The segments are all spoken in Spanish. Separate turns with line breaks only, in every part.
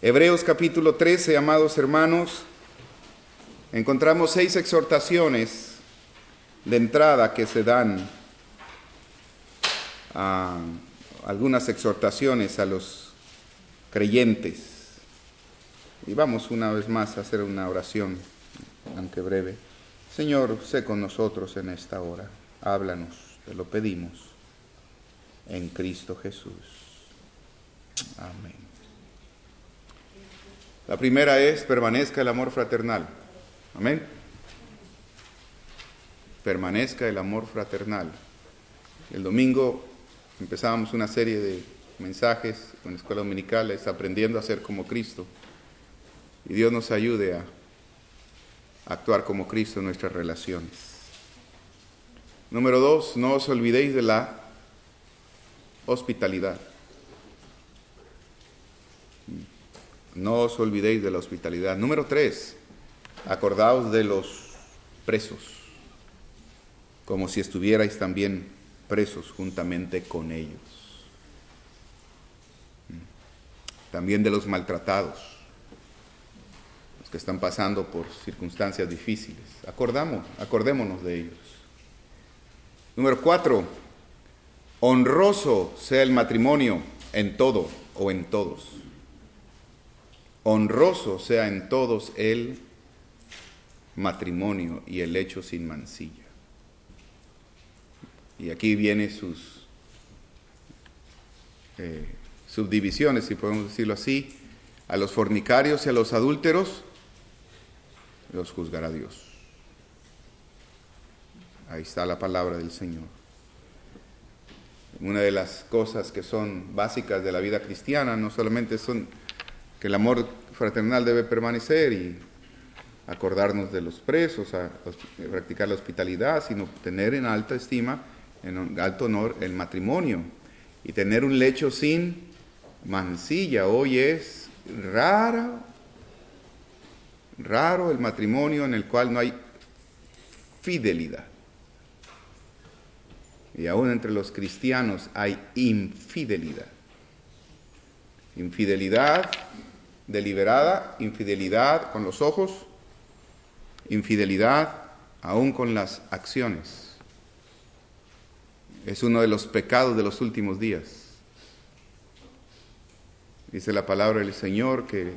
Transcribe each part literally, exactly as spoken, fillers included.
Hebreos capítulo trece, amados hermanos, encontramos seis exhortaciones de entrada que se dan, a algunas exhortaciones a los creyentes. Y vamos una vez más a hacer una oración, aunque breve. Señor, sé con nosotros en esta hora. Háblanos, te lo pedimos, en Cristo Jesús. Amén. La primera es, permanezca el amor fraternal. Amén. Permanezca el amor fraternal. El domingo empezábamos una serie de mensajes en la escuela dominical, es aprendiendo a ser como Cristo. Y Dios nos ayude a actuar como Cristo en nuestras relaciones. Número dos, no os olvidéis de la hospitalidad. No os olvidéis de la hospitalidad. Número tres, acordaos de los presos, como si estuvierais también presos juntamente con ellos. También de los maltratados, los que están pasando por circunstancias difíciles. Acordamos, acordémonos de ellos. Número cuatro, honroso sea el matrimonio en todo o en todos. Honroso sea en todos el matrimonio y el hecho sin mancilla. Y aquí vienen sus eh, subdivisiones, si podemos decirlo así. A los fornicarios y a los adúlteros los juzgará Dios. Ahí está la palabra del Señor. Una de las cosas que son básicas de la vida cristiana no solamente son que el amor fraternal debe permanecer y acordarnos de los presos, a, a practicar la hospitalidad, sino tener en alta estima, en alto honor el matrimonio y tener un lecho sin mancilla. Hoy es raro, raro el matrimonio en el cual no hay fidelidad. Y aún entre los cristianos hay infidelidad. Infidelidad deliberada, infidelidad con los ojos, infidelidad aún con las acciones. Es uno de los pecados de los últimos días. Dice la palabra del Señor que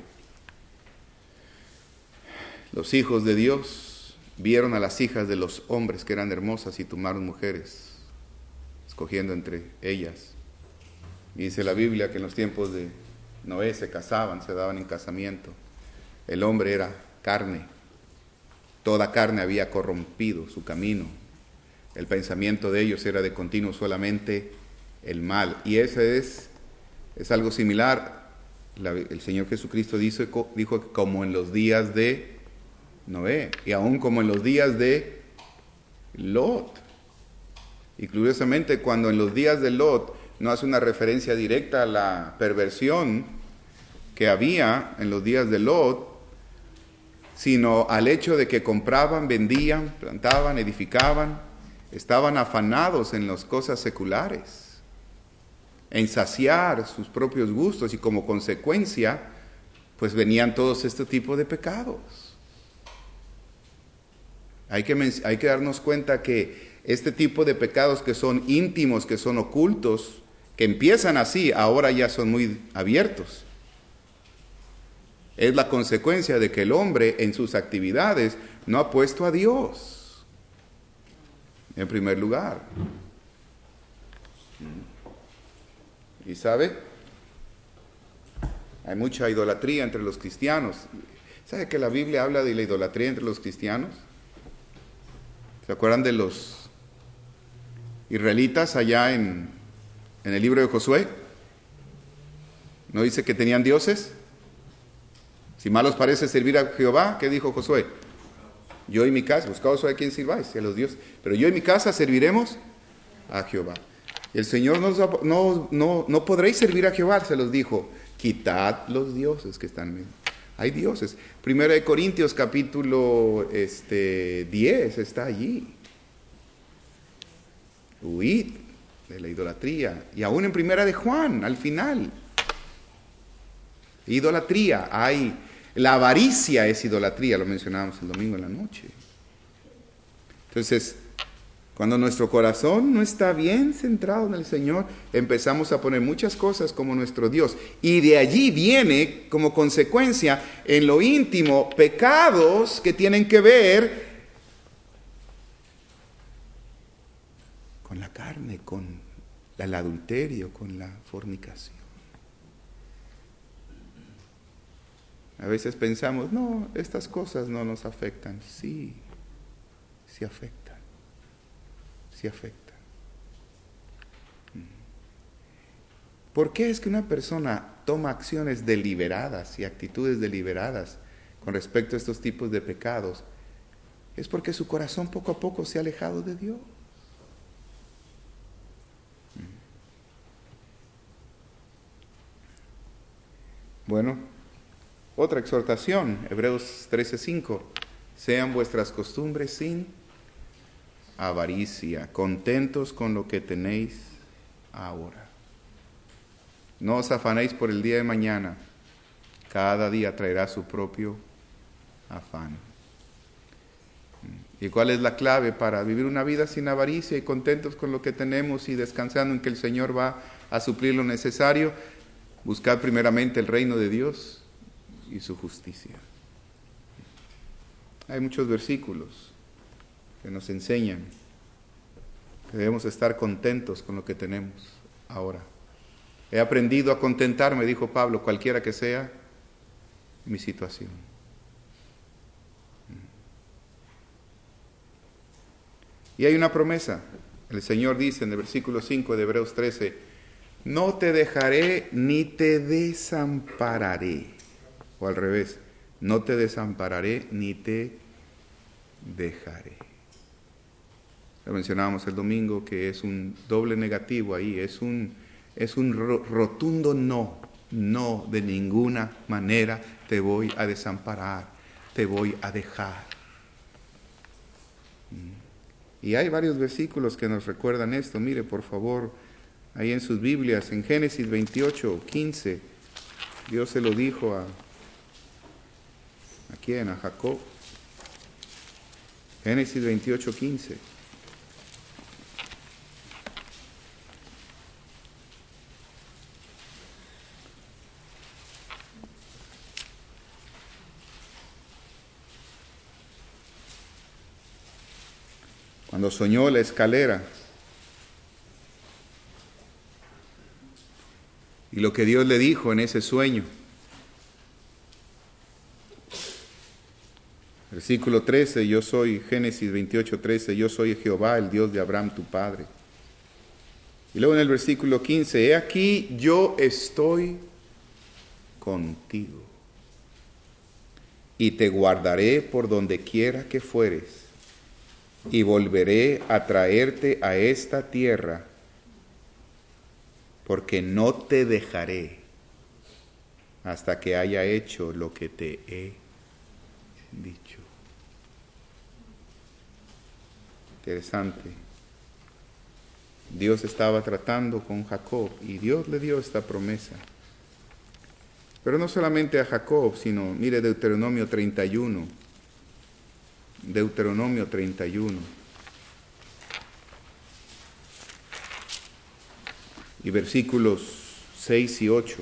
los hijos de Dios vieron a las hijas de los hombres que eran hermosas y tomaron mujeres, escogiendo entre ellas. Y dice la Biblia que en los tiempos de Noé se casaban, se daban en casamiento. El hombre era carne. Toda carne había corrompido su camino. El pensamiento de ellos era de continuo solamente el mal. Y ese es, es algo similar. La, el Señor Jesucristo dijo, dijo que como en los días de Noé y aún como en los días de Lot. Y curiosamente, cuando en los días de Lot no hace una referencia directa a la perversión que había en los días de Lot, sino al hecho de que compraban, vendían, plantaban, edificaban, estaban afanados en las cosas seculares, en saciar sus propios gustos y como consecuencia, pues venían todos este tipo de pecados. Hay que, hay que darnos cuenta que este tipo de pecados que son íntimos, que son ocultos, que empiezan así, ahora ya son muy abiertos. Es la consecuencia de que el hombre en sus actividades no ha puesto a Dios en primer lugar. ¿Y sabe? Hay mucha idolatría entre los cristianos. ¿Sabe que la Biblia habla de la idolatría entre los cristianos? ¿Se acuerdan de los israelitas allá en, en el libro de Josué? ¿No dice que tenían dioses? Si mal os parece servir a Jehová, ¿qué dijo Josué? Yo y mi casa, buscaos a quien sirváis, a los dioses, pero yo y mi casa serviremos a Jehová. Y el Señor nos, no, no, no podréis servir a Jehová, se los dijo, quitad los dioses que están en. Hay dioses. Primera de Corintios capítulo este, diez está allí. Huid de la idolatría. Y aún en Primera de Juan, al final. Idolatría, hay. La avaricia es idolatría, lo mencionábamos el domingo en la noche. Entonces, cuando nuestro corazón no está bien centrado en el Señor, empezamos a poner muchas cosas como nuestro Dios. Y de allí viene, como consecuencia, en lo íntimo, pecados que tienen que ver con la carne, con el adulterio, con la fornicación. A veces pensamos, no, estas cosas no nos afectan. Sí, sí afectan. Sí afectan. ¿Por qué es que una persona toma acciones deliberadas y actitudes deliberadas con respecto a estos tipos de pecados? Es porque su corazón poco a poco se ha alejado de Dios. Bueno, otra exhortación, Hebreos trece cinco. Sean vuestras costumbres sin avaricia, contentos con lo que tenéis ahora. No os afanéis por el día de mañana, cada día traerá su propio afán. ¿Y cuál es la clave para vivir una vida sin avaricia y contentos con lo que tenemos y descansando en que el Señor va a suplir lo necesario? Buscar primeramente el reino de Dios y su justicia. Hay muchos versículos que nos enseñan que debemos estar contentos con lo que tenemos ahora. He aprendido a contentarme, dijo Pablo, cualquiera que sea mi situación. Y hay una promesa. El Señor dice en el versículo cinco de Hebreos trece, no te dejaré ni te desampararé. O al revés, no te desampararé ni te dejaré. Lo mencionábamos el domingo que es un doble negativo ahí, es un, es un rotundo no, no, de ninguna manera te voy a desamparar, te voy a dejar. Y hay varios versículos que nos recuerdan esto, mire por favor, ahí en sus Biblias, en Génesis veintiocho, quince, Dios se lo dijo a, ¿a quién? A Jacob. Génesis veintiocho, quince. Cuando soñó la escalera y lo que Dios le dijo en ese sueño. Versículo trece, yo soy, Génesis veintiocho, trece, yo soy Jehová, el Dios de Abraham, tu padre. Y luego en el versículo quince, he aquí yo estoy contigo y te guardaré por donde quiera que fueres y volveré a traerte a esta tierra porque no te dejaré hasta que haya hecho lo que te he dicho. Interesante. Dios estaba tratando con Jacob y Dios le dio esta promesa. Pero no solamente a Jacob, sino, mire Deuteronomio treinta y uno. Deuteronomio treinta y uno. Y versículos seis y ocho.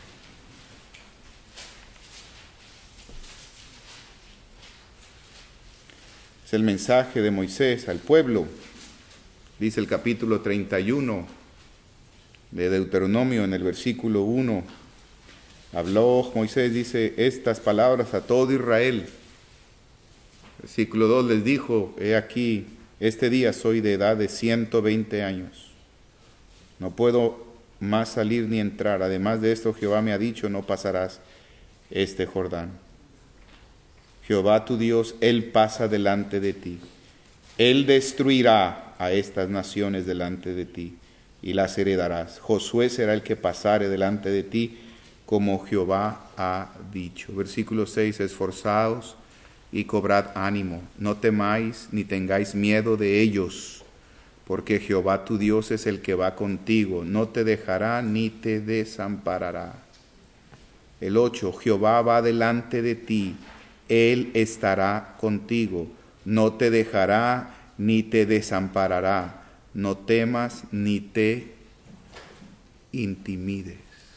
Es el mensaje de Moisés al pueblo. Dice el capítulo treinta y uno de Deuteronomio en el versículo uno. Habló Moisés, dice, estas palabras a todo Israel. Versículo dos les dijo, he aquí, este día soy de edad de ciento veinte años. No puedo más salir ni entrar. Además de esto, Jehová me ha dicho, no pasarás este Jordán. Jehová tu Dios, Él pasa delante de ti. Él destruirá a estas naciones delante de ti y las heredarás. Josué será el que pasare delante de ti, como Jehová ha dicho. Versículo seis, esforzaos y cobrad ánimo, no temáis ni tengáis miedo de ellos, porque Jehová tu Dios es el que va contigo, no te dejará ni te desamparará. El ocho, Jehová va delante de ti, Él estará contigo, no te dejará ni te desamparará, no temas ni te intimides.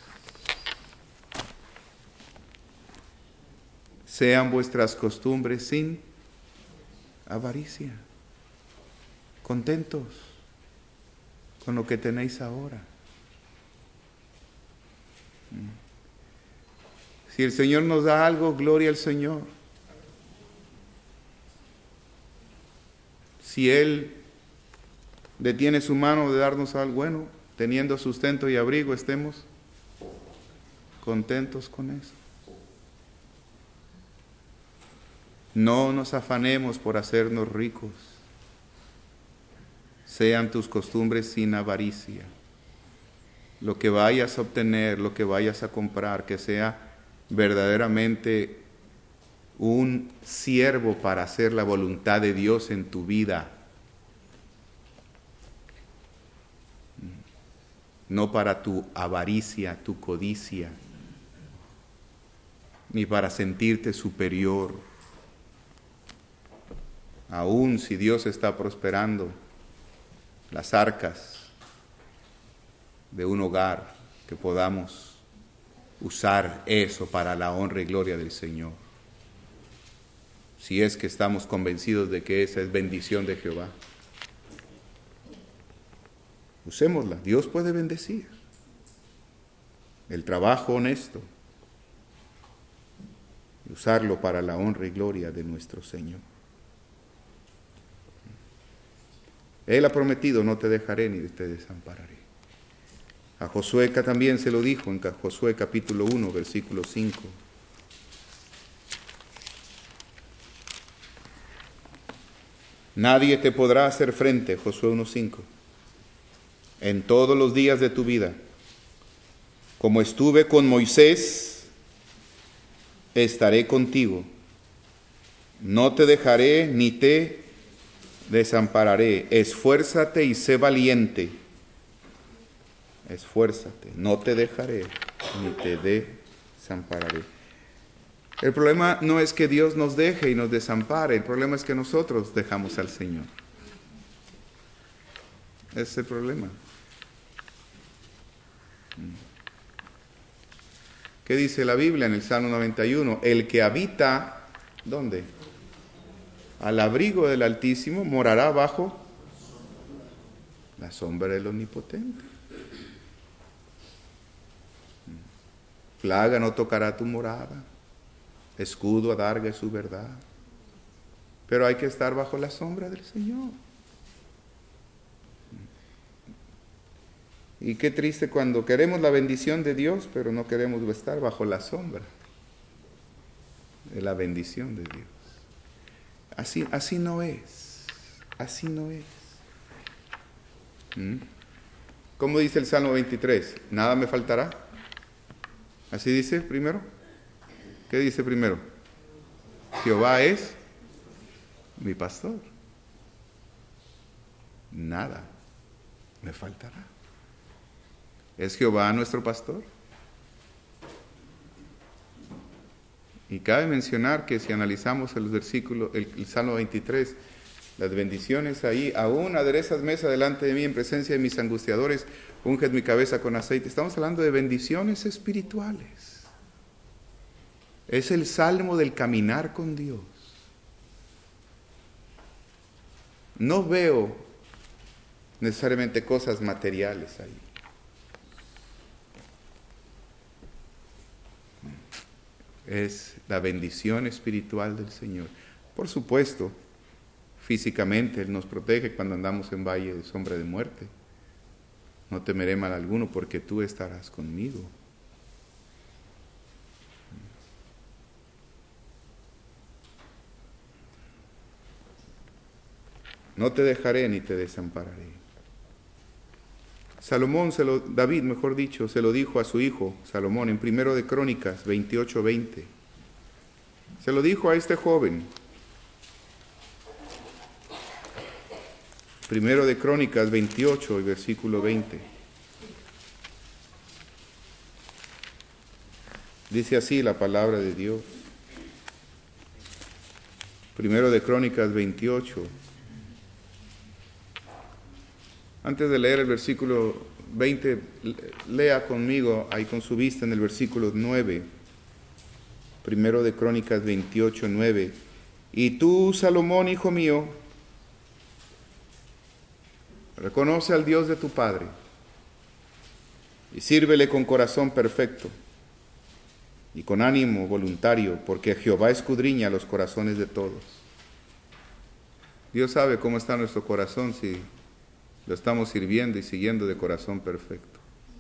Sean vuestras costumbres sin avaricia, contentos con lo que tenéis ahora. Si el Señor nos da algo, gloria al Señor. Si Él detiene su mano de darnos algo bueno, teniendo sustento y abrigo, estemos contentos con eso. No nos afanemos por hacernos ricos. Sean tus costumbres sin avaricia. Lo que vayas a obtener, lo que vayas a comprar, que sea verdaderamente un siervo para hacer la voluntad de Dios en tu vida. No para tu avaricia, tu codicia, ni para sentirte superior. Aún si Dios está prosperando las arcas de un hogar, que podamos usar eso para la honra y gloria del Señor. Si es que estamos convencidos de que esa es bendición de Jehová, usémosla. Dios puede bendecir el trabajo honesto y usarlo para la honra y gloria de nuestro Señor. Él ha prometido, no te dejaré ni te desampararé. A Josué también se lo dijo en Josué capítulo uno, versículo cinco. Nadie te podrá hacer frente, Josué uno cinco, en todos los días de tu vida. Como estuve con Moisés, estaré contigo. No te dejaré ni te desampararé. Esfuérzate y sé valiente. Esfuérzate, no te dejaré ni te desampararé. El problema no es que Dios nos deje y nos desampare, el problema es que nosotros dejamos al Señor. Ese es el problema. ¿Qué dice la Biblia en el Salmo noventa y uno? El que habita, ¿dónde? Al abrigo del Altísimo morará bajo la sombra del Omnipotente. Plaga no tocará tu morada, escudo, adarga es su verdad. Pero hay que estar bajo la sombra del Señor. Y qué triste cuando queremos la bendición de Dios, pero no queremos estar bajo la sombra de la bendición de Dios. Así, así no es, así no es. ¿Mm? ¿Cómo dice el Salmo veintitrés? Nada me faltará. ¿Así dice primero? ¿Qué dice primero? Jehová es mi pastor. Nada me faltará. ¿Es Jehová nuestro pastor? Y cabe mencionar que si analizamos el versículo, el, el Salmo veintitrés, las bendiciones ahí, aún aderezas mesa delante de mí en presencia de mis angustiadores, unged mi cabeza con aceite. Estamos hablando de bendiciones espirituales. Es el salmo del caminar con Dios. No veo necesariamente cosas materiales ahí. Es la bendición espiritual del Señor. Por supuesto, físicamente Él nos protege cuando andamos en valle de sombra de muerte. No temeré mal alguno porque tú estarás conmigo. No te dejaré ni te desampararé. Salomón, se lo, David, mejor dicho, se lo dijo a su hijo Salomón en Primero de Crónicas veintiocho veinte. Se lo dijo a este joven. Primero de Crónicas veintiocho y versículo veinte. Dice así la palabra de Dios. Primero de Crónicas veintiocho. Antes de leer el versículo veinte, lea conmigo ahí con su vista en el versículo nueve. Primero de Crónicas veintiocho, nueve. Y tú, Salomón, hijo mío, reconoce al Dios de tu Padre y sírvele con corazón perfecto y con ánimo voluntario, porque Jehová escudriña los corazones de todos. Dios sabe cómo está nuestro corazón si lo estamos sirviendo y siguiendo de corazón perfecto.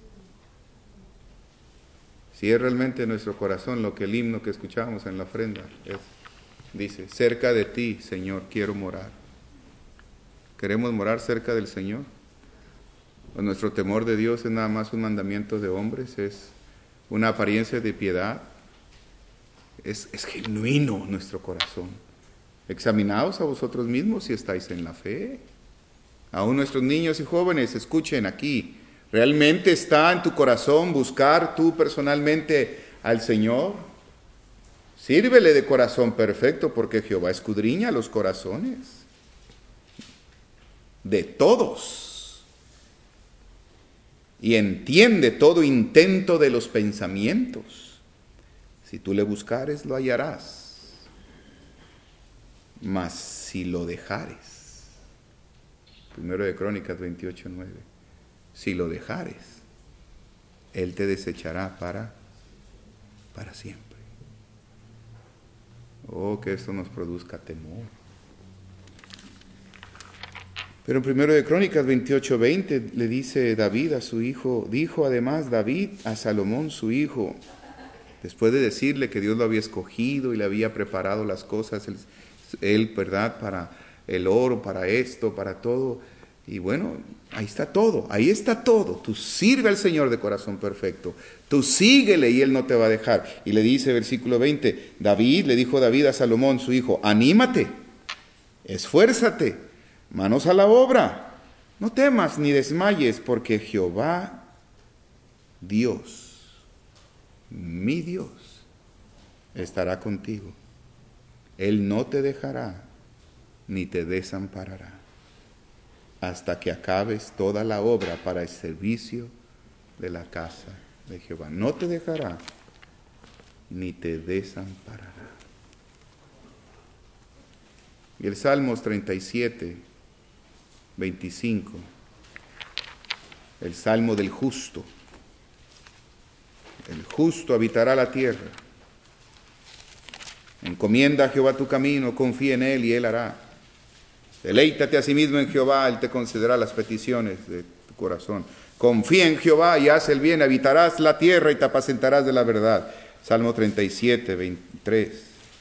Si es realmente nuestro corazón lo que el himno que escuchamos en la ofrenda es, dice, cerca de ti, Señor, quiero morar. ¿Queremos morar cerca del Señor? ¿O nuestro temor de Dios es nada más un mandamiento de hombres? ¿Es una apariencia de piedad? Es, es genuino nuestro corazón. Examinaos a vosotros mismos si estáis en la fe. Aún nuestros niños y jóvenes, escuchen aquí. ¿Realmente está en tu corazón buscar tú personalmente al Señor? Sírvele de corazón perfecto, porque Jehová escudriña los corazones de todos y entiende todo intento de los pensamientos. Si tú le buscares, lo hallarás, mas si lo dejares, primero de Crónicas veintiocho, nueve, si lo dejares, Él te desechará para, para siempre. Oh, que esto nos produzca temor. Pero en primero de Crónicas veintiocho, veinte le dice David a su hijo, dijo además David a Salomón su hijo, después de decirle que Dios lo había escogido y le había preparado las cosas, él, él, ¿verdad?, para el oro, para esto, para todo. Y bueno, ahí está todo, ahí está todo. Tú sirve al Señor de corazón perfecto. Tú síguele y Él no te va a dejar. Y le dice, versículo veinte, David, le dijo David a Salomón, su hijo, anímate, esfuérzate, manos a la obra. No temas ni desmayes, porque Jehová, Dios, mi Dios, estará contigo. Él no te dejará ni te desamparará, hasta que acabes toda la obra para el servicio de la casa de Jehová. No te dejará ni te desamparará. Y el Salmos treinta y siete, veinticinco, el Salmo del justo. El justo habitará la tierra. Encomienda a Jehová tu camino, confía en Él y Él hará. Deleítate a sí mismo en Jehová, Él te concederá las peticiones de tu corazón. Confía en Jehová y haz el bien, habitarás la tierra y te apacentarás de la verdad. Salmo treinta y siete, veintitrés.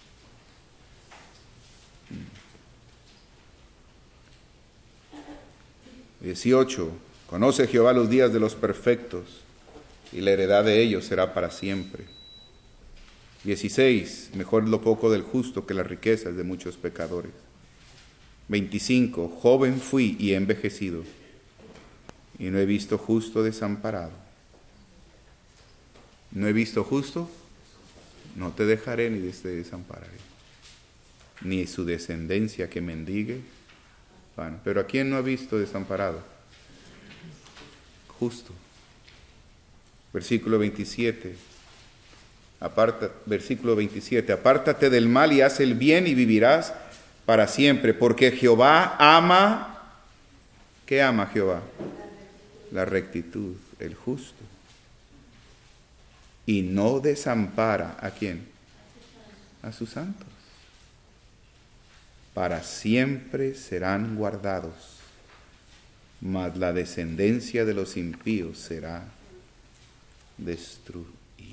dieciocho. Conoce Jehová los días de los perfectos, y la heredad de ellos será para siempre. dieciséis. Mejor lo poco del justo que las riquezas de muchos pecadores. veinticinco. Joven fui y he envejecido, y no he visto justo desamparado. No he visto justo, no te dejaré ni te desampararé, ni su descendencia que mendigue. Bueno, pero ¿a quién no ha visto desamparado? Justo. Versículo veintisiete. Aparta, versículo veintisiete. Apártate del mal y haz el bien y vivirás para siempre, porque Jehová ama. ¿Qué ama Jehová? La rectitud, el justo. Y no desampara ¿a quién? A sus santos. Para siempre serán guardados, mas la descendencia de los impíos será destruida.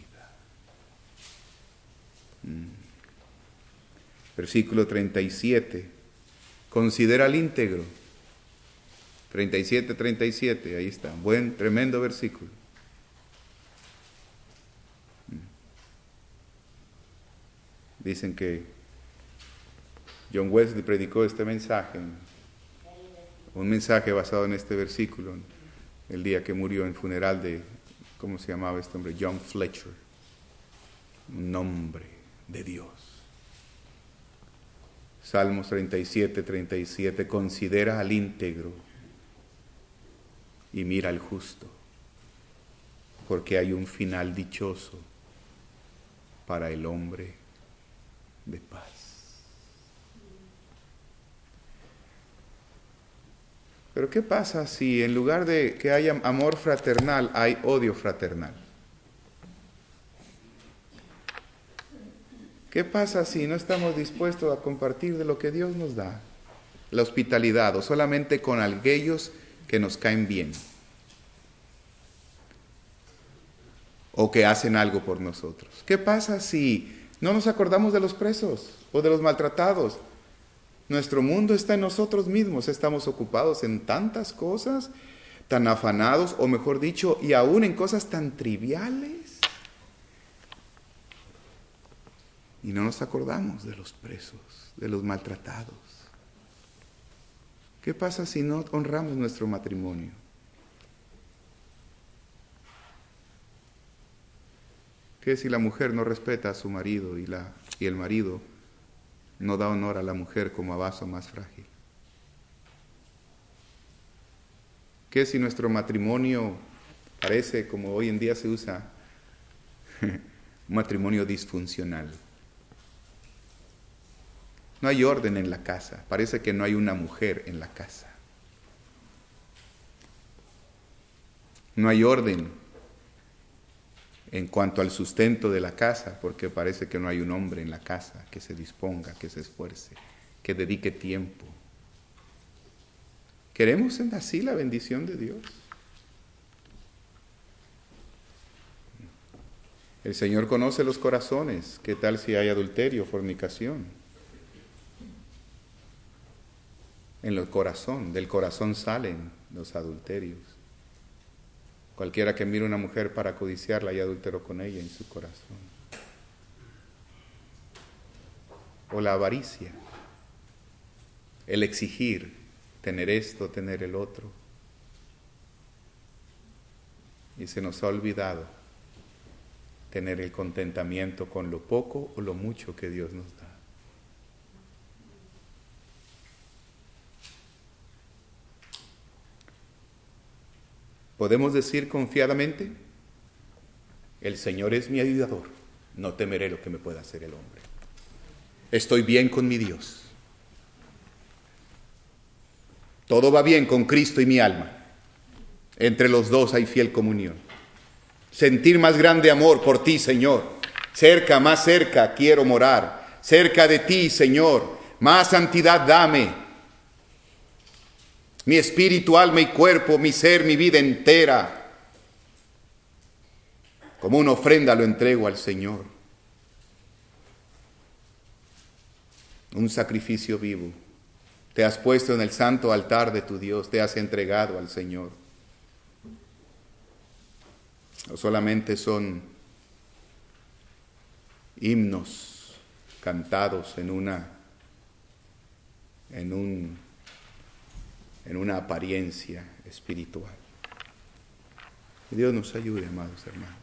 Mm. Versículo treinta y siete. Considera al íntegro. treinta y siete, treinta y siete, ahí está. Buen, tremendo versículo. Mm. Dicen que John Wesley predicó este mensaje, un mensaje basado en este versículo, el día que murió en funeral de, ¿cómo se llamaba este hombre? John Fletcher. nombre de Dios. Salmos treinta y siete, treinta y siete, considera al íntegro y mira al justo, porque hay un final dichoso para el hombre de paz. Pero ¿qué pasa si en lugar de que haya amor fraternal hay odio fraternal? ¿Qué pasa si no estamos dispuestos a compartir de lo que Dios nos da? La hospitalidad, o solamente con aquellos que nos caen bien, o que hacen algo por nosotros. ¿Qué pasa si no nos acordamos de los presos o de los maltratados? Nuestro mundo está en nosotros mismos, estamos ocupados en tantas cosas, tan afanados, o mejor dicho, y aún en cosas tan triviales. Y no nos acordamos de los presos, de los maltratados. ¿Qué pasa si no honramos nuestro matrimonio? ¿Qué si la mujer no respeta a su marido y, la, y el marido no da honor a la mujer como a vaso más frágil? ¿Qué si nuestro matrimonio parece, como hoy en día se usa, un matrimonio disfuncional? No hay orden en la casa, parece que no hay una mujer en la casa. No hay orden en cuanto al sustento de la casa, porque parece que no hay un hombre en la casa que se disponga, que se esfuerce, que dedique tiempo. ¿Queremos así la bendición de Dios? El Señor conoce los corazones. ¿Qué tal si hay adulterio, fornicación? En el corazón, del corazón salen los adulterios. Cualquiera que mire a una mujer para codiciarla y adulteró con ella en su corazón. O la avaricia, el exigir tener esto, tener el otro. Y se nos ha olvidado tener el contentamiento con lo poco o lo mucho que Dios nos da. Podemos decir confiadamente, el Señor es mi ayudador, no temeré lo que me pueda hacer el hombre. Estoy bien con mi Dios. Todo va bien con Cristo y mi alma. Entre los dos hay fiel comunión. Sentir más grande amor por ti, Señor. Cerca, más cerca quiero morar. Cerca de ti, Señor. Más santidad dame. Mi espíritu, alma y cuerpo, mi ser, mi vida entera. Como una ofrenda lo entrego al Señor. Un sacrificio vivo. Te has puesto en el santo altar de tu Dios, te has entregado al Señor. O solamente son himnos cantados en una, en un, en una apariencia espiritual. Que Dios nos ayude, amados hermanos.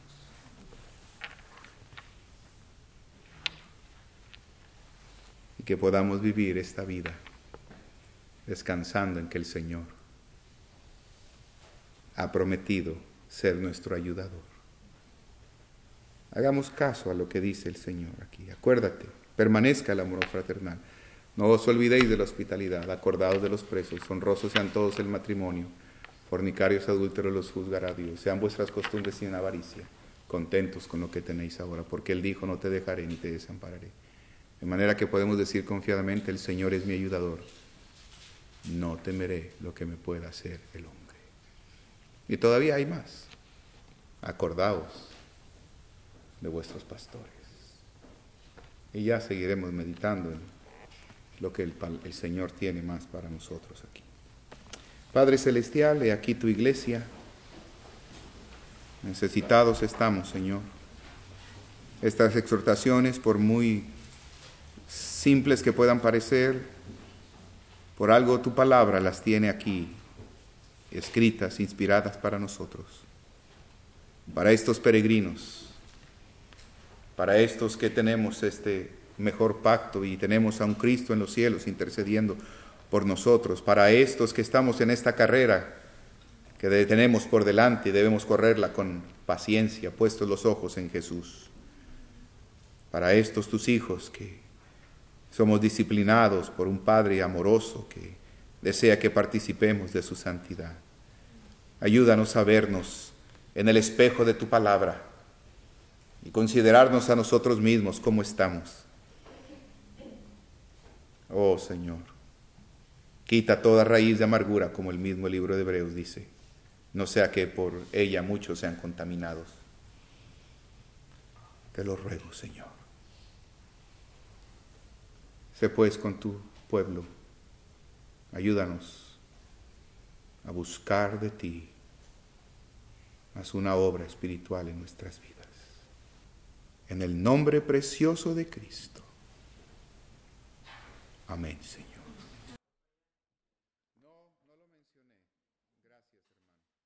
Y que podamos vivir esta vida descansando en que el Señor ha prometido ser nuestro ayudador. Hagamos caso a lo que dice el Señor aquí. Acuérdate, permanezca el amor fraternal. No os olvidéis de la hospitalidad, acordaos de los presos, honrosos sean todos el matrimonio, fornicarios, adúlteros los juzgará Dios. Sean vuestras costumbres sin avaricia, contentos con lo que tenéis ahora, porque Él dijo, no te dejaré ni te desampararé. De manera que podemos decir confiadamente, el Señor es mi ayudador. No temeré lo que me pueda hacer el hombre. Y todavía hay más. Acordaos de vuestros pastores. Y ya seguiremos meditando en lo que el, el Señor tiene más para nosotros aquí. Padre Celestial, he aquí tu iglesia. Necesitados estamos, Señor. Estas exhortaciones, por muy simples que puedan parecer, por algo tu palabra las tiene aquí, escritas, inspiradas para nosotros, para estos peregrinos para estos que tenemos este mejor pacto y tenemos a un Cristo en los cielos intercediendo por nosotros, para estos que estamos en esta carrera que tenemos por delante y debemos correrla con paciencia, puestos los ojos en Jesús, para estos tus hijos que somos disciplinados por un Padre amoroso que desea que participemos de su santidad. Ayúdanos a vernos en el espejo de tu palabra y considerarnos a nosotros mismos cómo estamos. Oh Señor, quita toda raíz de amargura, como el mismo libro de Hebreos dice, no sea que por ella muchos sean contaminados. Te lo ruego, Señor. Sé pues con tu pueblo, ayúdanos a buscar de ti, haz una obra espiritual en nuestras vidas. En el nombre precioso de Cristo. Amén, Señor. No, no lo mencioné. Gracias, hermano.